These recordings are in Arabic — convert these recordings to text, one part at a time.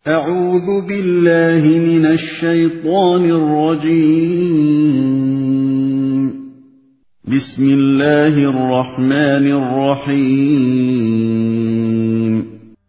أعوذ بالله من الشيطان الرجيم. بسم الله الرحمن الرحيم.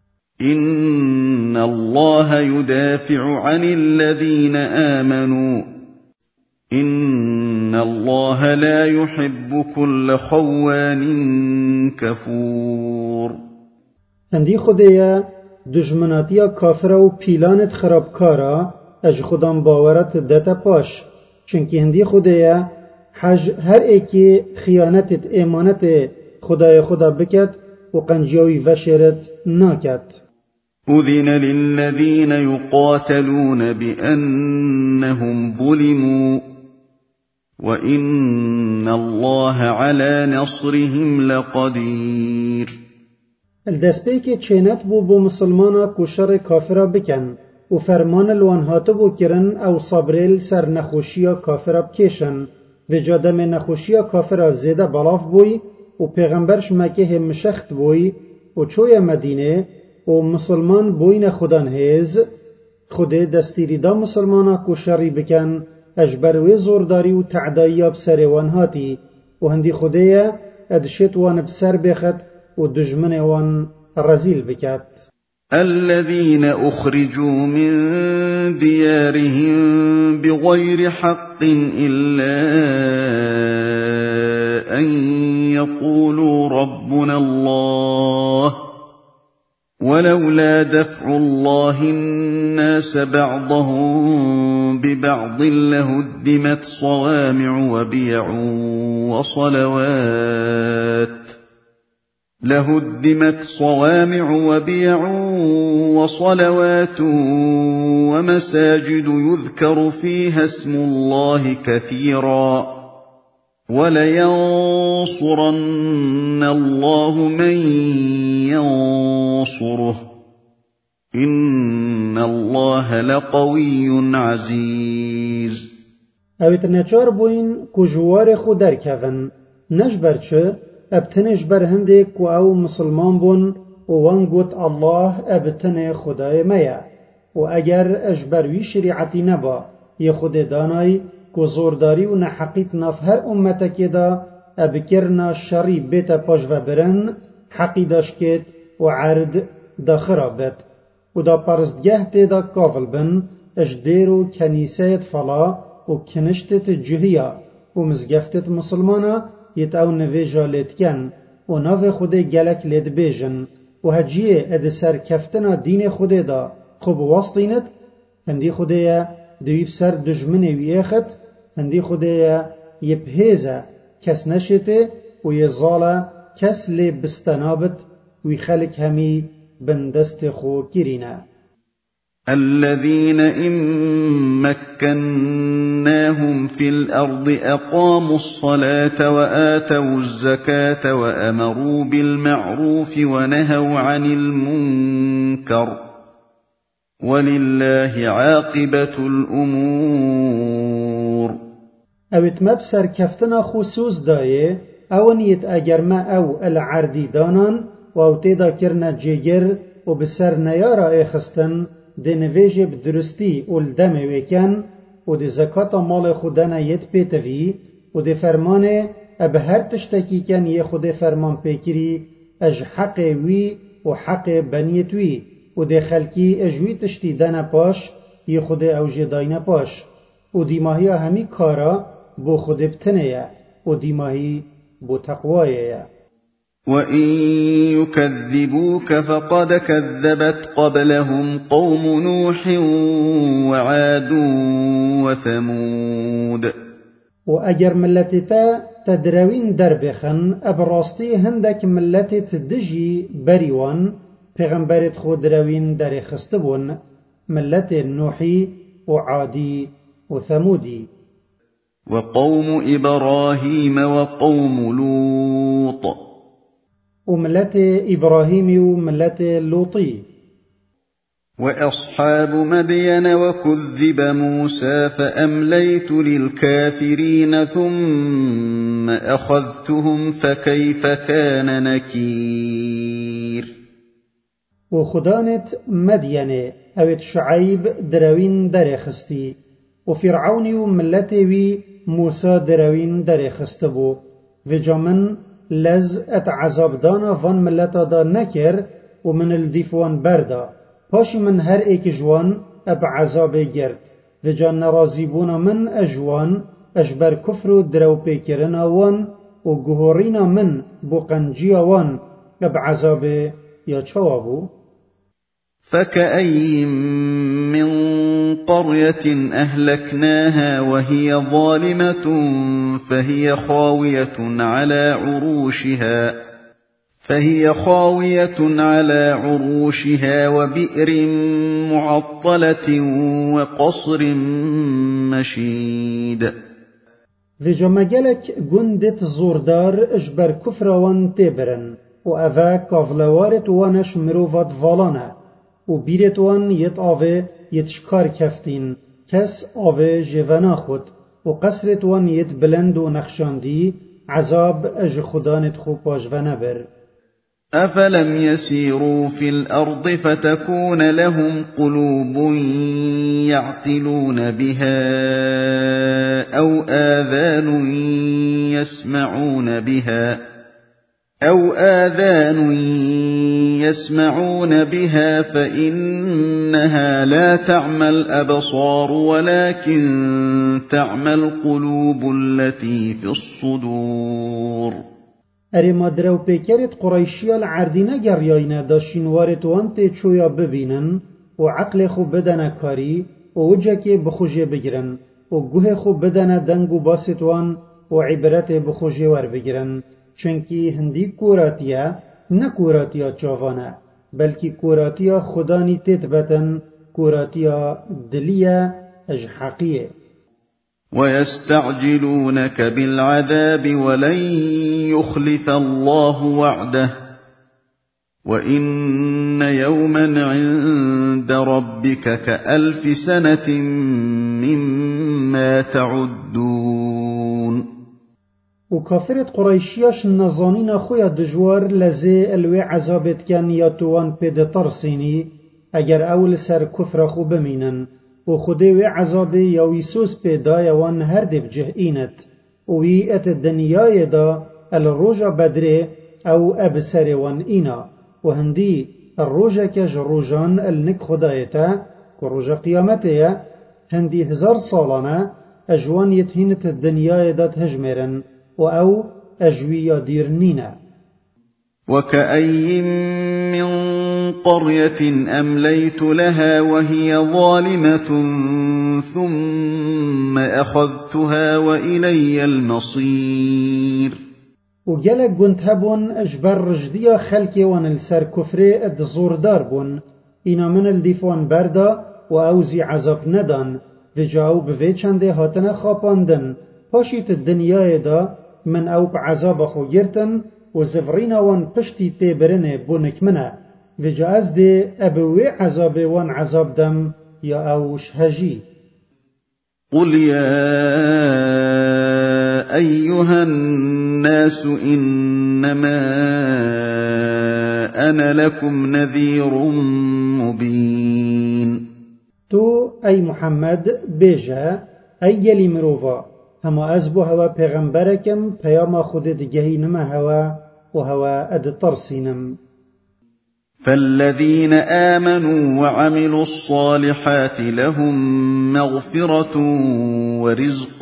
إن الله يدافع عن الذين آمنوا إن الله لا يحب كل خوان كفور. هندی خدایا دشمناتیا کافر و پیلانت خرابکارا اج خودم باورت دتا پاش چونکی هندی خدایا حج هر ایکی خیانتت ایمانت خدای خدا بکت و قنجاوی وشرت ناکت. أذن للذين يقاتلون بأنهم ظلموا وإن الله على نصرهم لقدير. الدسپیک چینت بو مسلمانا کشر کافرا بکن و فرمان الوانهاتو بو کرن او صبریل سر نخوشیا کافرا بکشن و جادم نخوشیا کافرا زیده بلاف بوی و پیغمبرش مکه مشخت بوی و چوی مدینه و مسلمان بوین خودان هیز خود دستیری دا مسلمانا کشری بکن اجبروی زورداری و تعدایی بسر وانهاتی و هندی خودیا ادشت وان بسر بخت و دجمن وان رزیل بکت. الذين أخرجوا من ديارهم بغير حق إلا أن يقولوا ربنا الله ولولا دفع الله الناس بعضهم ببعض لهدمت صوامع وبيع وصلوات ومساجد يذكر فيها اسم الله كثيرا ولينصرن الله من ينصره إن الله لقوي عزيز. اویت نچار بوین کجوار خود در کون نجبرچه ابتنش بر هندک و او مسلمان بون و وانگوت الله ابتن خدای میا و اگر اجبروی شریعتی نبا ی خود دانای که زورداری و نحقیت ناف هر امتکی دا ابکرنا شری بیتا پاش و برن حقی داشکت و عرد دا خرابت و دا پرستگه تیدا کافل بن اجدیر و کنیسیت فلا و کنشتت جهیا و مزگفتت مسلمانا یت او نویجا لیتکن و ناو خود گلک لید بیجن و هجیه اد سر کفتنا دین خود دا خوب واسطینت هندی خودیا دویف سر دجمن ویخت هندی خودیا یبهیزه کس نشته و یزاله کس لی بستنابت وی خلق همی بندست خو کرینه. الذين إن مكناهم في الأرض أقاموا الصلاة وآتوا الزكاة وأمروا بالمعروف ونهوا عن المنكر ولله عاقبة الأمور. اویت مبسر کفتنا خصوص دایه اونیت اگر ما او العردی دانان و او تیدا کرنا جگر و بسر نیارا ایخستن ده نویجه بدرستی و الدم ویکن و ده زکاة مال خودنا یت پیتوی و ده فرمانه اب هر تشتکی کن یه خود فرمان پیکری اج حق وی و حق بنیت وی و ده خلکی اجوی تشتی دن پاش یه خود اوج داین پاش و دیماهی همی کارا بو خود بتنه و دیماهی بو تقوایه. وَإِن يُكَذِّبُوكَ فَقَدْ كَذَّبَتْ قَبْلَهُمْ قَوْمُ نُوحٍ وَعَادٌ وَثَمُودُ. و اگر ملتتا تدروین در بخن ابراستی هندک ملتت دجی بریوان پیغمبرت خود دروین در خستبون ملت نوحی و عادی و ثمودی. وقوم إبراهيم وقوم لوط وملت إبراهيم وملت لوطي. وأصحاب مدين وكذب موسى فأمليت للكافرين ثم أخذتهم فكيف كان نكير. و خدانت مدينه اوت شعيب دروين درخستي و فرعوني و ملتي موسى دروين درخستبو و جامن لز ات عذاب دانا فان ملتا دا نكر و من الديفوان بردا پاشي من هر ايك جوان اب عذاب گرد و جان نرازيبونا من اجوان اجبر كفر درو بيكرنا وان و گهورينا من بقنجيا وان اب عذاب يا چوابو فكأي من قرية أهلكناها وهي ظالمة فهي خاوية على عروشها وبئر معطلة وقصر مشيد و جمجلك گندت زوردار اجبر كفر وان تبرن و اوه كافلوارت وانش مروفات فالانا و بیرت وان یت آوه یت شکار کفتین کس آوه جوانا خود و قصرت وان یت بلند و نخشاندی عذاب اج خدانت خوب پاجوانه بر أفلم يسيروا في الأرض فتكون لهم قلوب يعقلون بها أو آذان يسمعون بها فإنها لا تعمى الأبصار ولكن تعمى القلوب التي في الصدور ارما درو پیکرت قریشی العردینه گریاینه دا شینوارت وانت چویا ببینن و عقل خوب بدنه کاری و وجه که بخوجه بگیرن و گوه خوب بدنه دنگ و باست وان و عبرت بخوجه ور بگیرن چنکی هندی کوراتیا نه کوراتیا چاوانه بلکی کوراتیا خدانی تیت بتن کوراتیا دلیه اج حقیه ويستعجلونك بالعذاب ولن يخلف الله وعده وإن يوما عند ربك كألف سنة مما تعدون و کافرت قریشیاش نزانین خویا دجوار لزه الوی عذابت کن یا توان پید ترسینی اگر اول سر کفر خو بمینن و خودی وی عذاب یا ویسوس پیدا وان هر دب جه اینت و وی ات دنیای دا الروجا بدره او ابسر وان اینا و هندی الروجا کج روجان النک خدایتا که روجا قیامته هندی 1000 سالانه اجوان یتهینت الدنیای دا تهجمرن و او اجوی دیر نینه وكأي من قرية أمليت لها وهي ظالمة ثم أخذتها وإلي المصير و گلک گنت هبون اجبر رجدیا خلکی وان السر کفره اد زوردار بون اینا من الدیفوان بردا و اوزی عذاب ندان و جاو بوی چنده هاتن خاپاندن پاشیت دنیای دا من او بعذاب خو گرتن و زفرین وان پشتی تی برنه بونک منه و جا از ده ابوی عذاب وان عذاب دم یا اوش هجی قل يا أيها الناس إنما أنا لكم نذير مبين تو ای محمد بیجا ای گلی مروفا هما ازبو هوا پیغمبرکم پیاما خودت گهی نما هوا و هوا اد ترسینم فالذين آمنوا وعملوا الصالحات لهم مغفرة ورزق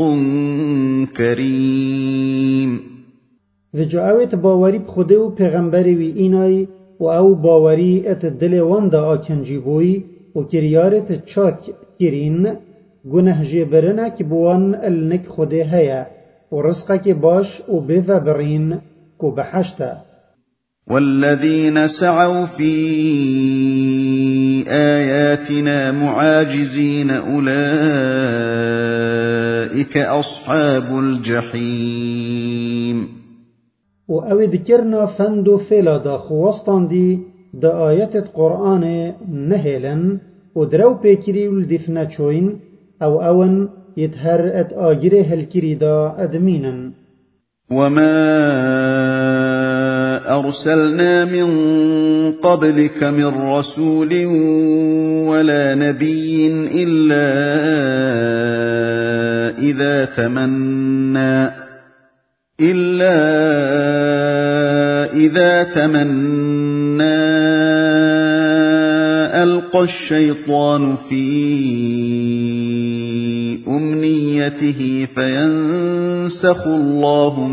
كريم و جاوت باوری بخوده و پیغمبری وی اینای و او باوری ات دل واندا آکنجی بوی و کریارت چاک کرین گنه جبرنه که بوان النک خوده هیا و رزقه که باش و بیوه برین که بحشته والذين سعوا في آياتنا معاجزين أولئك أصحاب الجحيم و او دکرنا فند و فیلا دا خواستان دی دا آیت قرآن نهیلن و درو پیکری ولدفنا چوین او اون يتهر ات آجره هلكري دا أدمينا وما أَرْسَلْنَا مِن قَبْلِكَ مِن رَّسُولٍ وَلَا نَبِيٍّ إِلَّا إِذَا تَمَنَّىٰ أَلْقَى الشَّيْطَانُ فِي أُمْنِيَّتِهِ فَيَنسَخُ اللَّهُ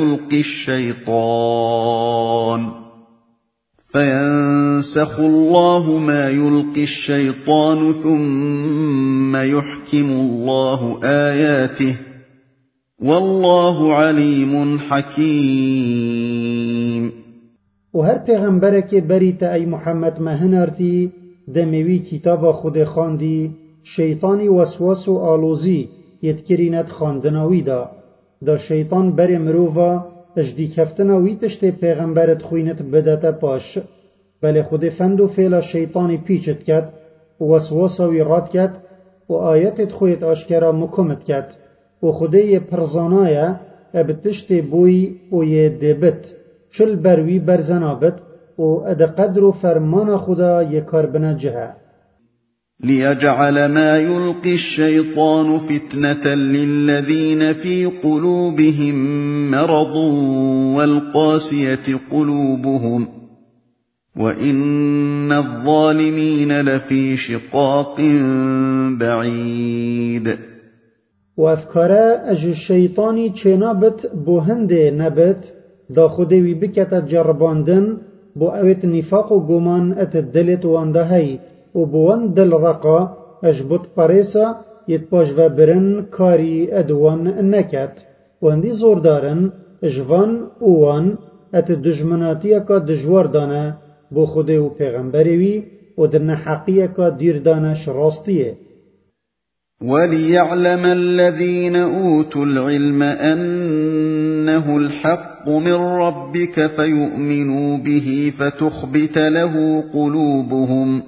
مَا يُلْقِي الشَّيْطَانُ ثُمَّ يُحْكِمُ اللَّهُ آيَاتِهِ ۗ وَاللَّهُ عَلِيمٌ حَكِيمٌ. و هر پیغمبرک بریت ای محمد مهنارتی دمیوی کتاب خود خواندی شیطانی وسواس و آلوزی یتکرینت خواندناوی دا شیطان بر مروفا اجدی کفتناوی تشت پیغمبرت خوینت بدت پاش، بله خود فند و فعل شیطانی پیچت کد و وسواساوی راد کد و آیتت خویت آشکرا مکمت کد و خوده پرزانای ابتشت بوی و یه دبت چل بروی برزنابت و اد قدر و فرمان خدا یکار بنجه. لِيَجْعَلَ مَا يُلْقِي الشَّيْطَانُ فِتْنَةً لِّلَّذِينَ فِي قُلُوبِهِم مَّرَضٌ وَالْقَاسِيَةِ قُلُوبُهُمْ ۗ وَإِنَّ الظَّالِمِينَ لَفِي شِقَاقٍ بَعِيدٍ. و افکاره اج شیطانی چنابت بو هنده نبت دا خودوی بکت جرباندن بو اوت نفاق و گمان ات دلت وانده هی و بوان دل رقا اج بوت پریسا یت پاش و برن کاری ادوان نکت و اندی زور دارن اجوان اوان ات دجمناتی که دجوار دانه بو خوده و پیغمبروی و درن حقیه که دیر دانش راستیه. وَلِيَعْلَمَ الَّذِينَ أُوتُوا الْعِلْمَ أَنَّهُ الْحَقُّ مِن رَّبِّكَ فَيُؤْمِنُوا بِهِ فَتُخْبِتَ لَهُ قُلُوبُهُمْ ۗ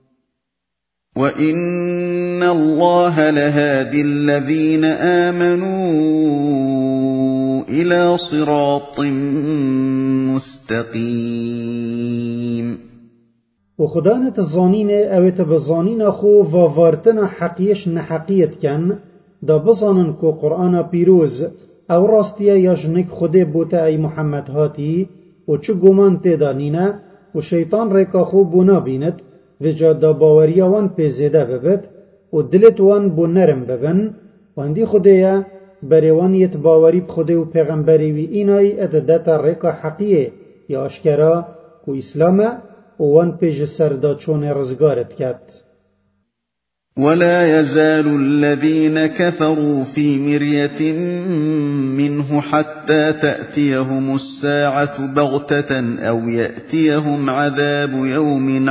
وَإِنَّ اللَّهَ لَهَادِي الَّذِينَ آمَنُوا إِلَىٰ صِرَاطٍ مُّسْتَقِيمٍ. و خدانت الظانین اویت بظانین خو و وارتنا حقیش نحقیت کن دا بظانن کو قرآن پیروز او راستیه یا جنک خوده بوتا ای محمد هاتی و چه گمان تیدانینه و شیطان ریکا خو بونا بیند و جا دا باوری وان پیزیده ببد و دلت وان بو نرم ببن و اندی خوده بری وان یت باوری بخوده و پیغمبری وی اینای اددتا ریکا حقیه یا اشکرا کو اسلامه وان پیج سردا چون رزگارت کد. ولا يزال الذين كفروا في مرية منه حتى تأتيهم الساعة بغتة أو يأتيهم عذاب يوم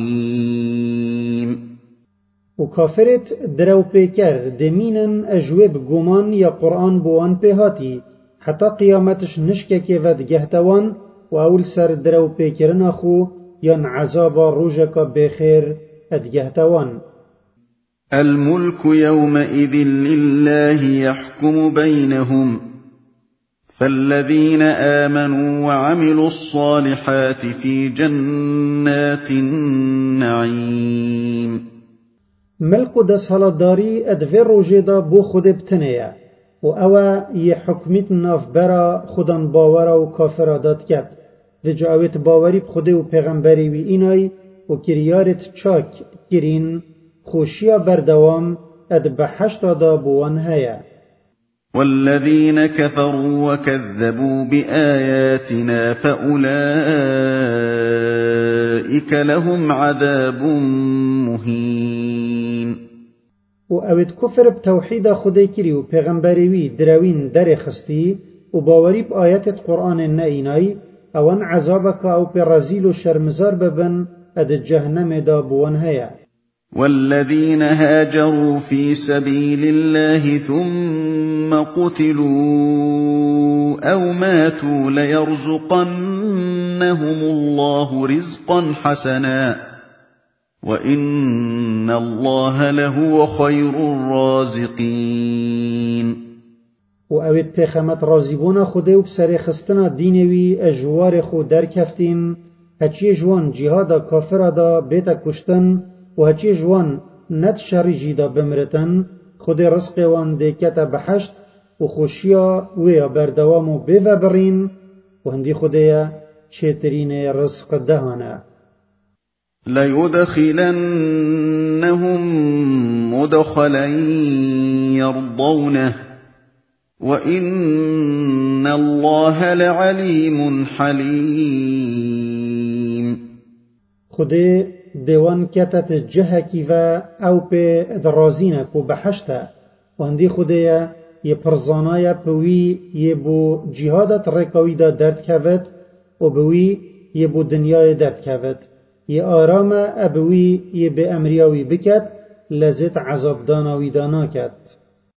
عقيم. وكافرت درو بيكر دمينن أجوب گمان يا قرآن بوان بهاتي حتى قيامتش نشكك ود جهتوان و اول سر درو بيكرن خو ين عذاب روجك بخير أدجهتوان. الملك يومئذ لله يحكم بينهم، فالذين آمنوا وعملوا الصالحات في جنات النعيم. ملك دس هلداري ادفر روجدا بو خود بتنيا و اوا يحكمت ناف برا خودان باورا و كافرادات كد و جاوت باوری بخوده و پیغمبری وی اینای و کریارت چاک کرین خوشیا بردوام اد بحشت دا بوان هیا. والذين كفروا وكذبوا بآياتنا فأولئك لهم عذاب مهين. و اوید کفر بتوحید خوده کری و پیغمبری وی دروین در خستی و باوری بآیات قرآن نئینای اوان عذابك او برازيل و شرمزار ببن اد جهنم دا بوان هيا. والذين هاجروا في سبيل الله ثم قتلوا أو ماتوا ليرزقنهم الله رزقا حسنا وإن الله لهو خير الرازقين. و اوید پیخمت رازیبونا خوده و بسر خستنا دینوی اجوار خود درکفتین هچی جوان جهادا کافر دا بیتا کشتن و هچی جوان ند شریجی دا بمرتن خود رزق وان دیکتا بحشت و خوشیا ویا بردوامو بیو برین و هندی خودیا چیترین رزق دهانا ليدخلنهم مدخلا يرضونه وإن الله لعليم حليم خودی دیوان کتت جه کیوا او په درازینه کو بحشته و هندی خودیا یه پرزانای پوی یه بو جهادت رکاوی دا درد کود و بوی یه بو دنیای درد کود یه آرام ابوی یه به امریاوی بکت لذت عذاب داناوی دانا کد